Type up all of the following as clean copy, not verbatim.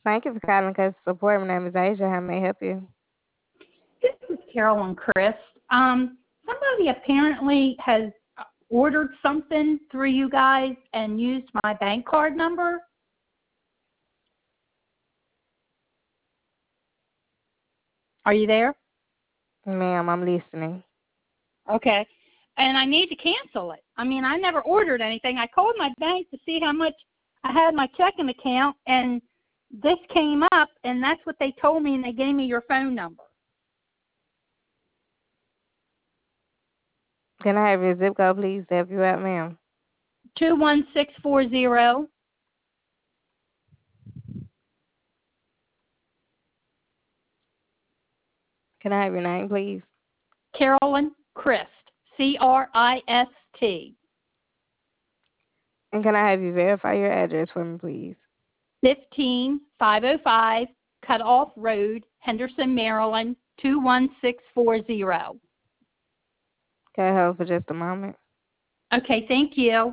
Thank you for calling customer support. My name is Asia. How may I help you? This is Carol and Chris. Somebody apparently has ordered something through you guys and used my bank card number. Are you there? Ma'am, I'm listening. Okay. And I need to cancel it. I mean, I never ordered anything. I called my bank to see how much I had in my checking account, and this came up, and that's what they told me, and they gave me your phone number. Can I have your zip code, please, to help you out, ma'am? 21640. Can I have your name, please? Carolyn Christ, Crist. And can I have you verify your address for me, please? 15505 Cutoff Road, Henderson, Maryland, 21640. Can I hold for just a moment? Okay, thank you.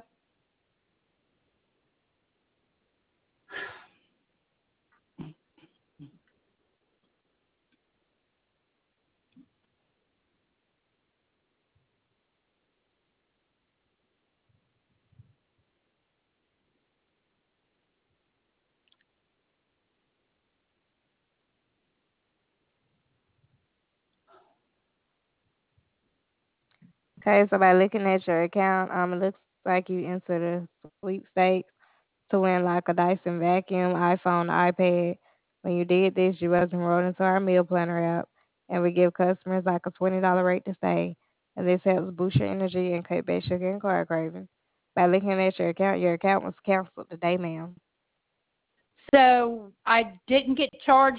Okay, so by looking at your account, it looks like you entered a sweepstakes to win like a Dyson vacuum, iPhone, iPad. When you did this, you was enrolled into our meal planner app, and we give customers like a $20 rate to stay. And this helps boost your energy and cut back sugar and carb cravings. By looking at your account was canceled today, ma'am. So I didn't get charged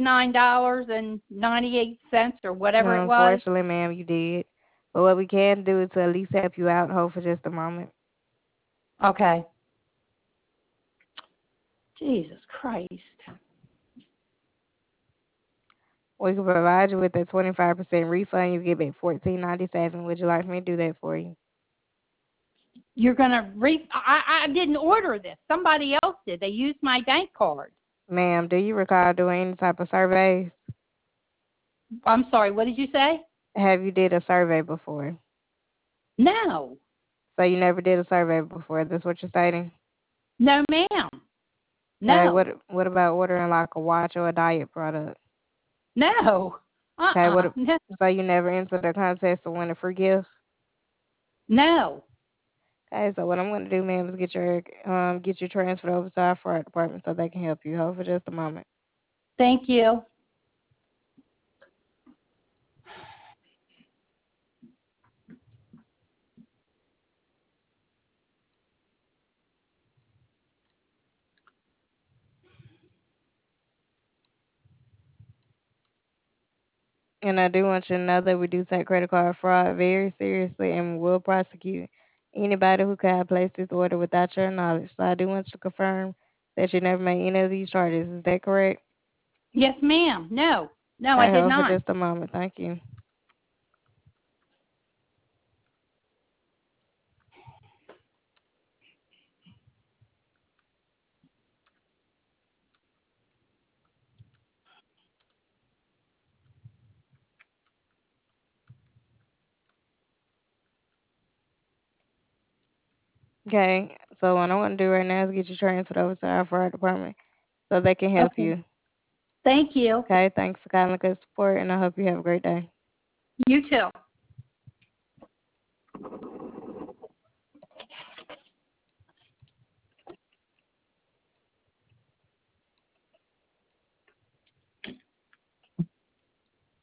$59.98 or whatever it No, was. unfortunately, ma'am, you did. But what we can do is to at least help you out and hold for just a moment. Okay. Jesus Christ. We can provide you with a 25% refund. You get back $14.97. Would you like me to do that for you? You're going to I didn't order this. Somebody else did. They used my bank card. Ma'am, do you recall doing any type of surveys? I'm sorry, what did you say? Have you did a survey before? No. So you never did a survey before. That's what you're stating? No, ma'am. Okay, No. what about ordering like a watch or a diet product? No. Okay, No. so you never entered a contest to win a free gift? No. Okay, so what I'm gonna do, ma'am, is get you transferred over to our fraud department so they can help you. Hold for just a moment. Thank you. And I do want you to know that we do take credit card fraud very seriously and we will prosecute anybody who could have placed this order without your knowledge. So I do want you to confirm that you never made any of these charges. Is that correct? Yes, ma'am. No. No, I Okay, did hold for not. just a moment. Thank you. Okay, so what I want to do right now is get you transferred over to our fraud department so they can help Okay. you. Thank you. Okay, thanks for calling us support and I hope you have a great day. You too.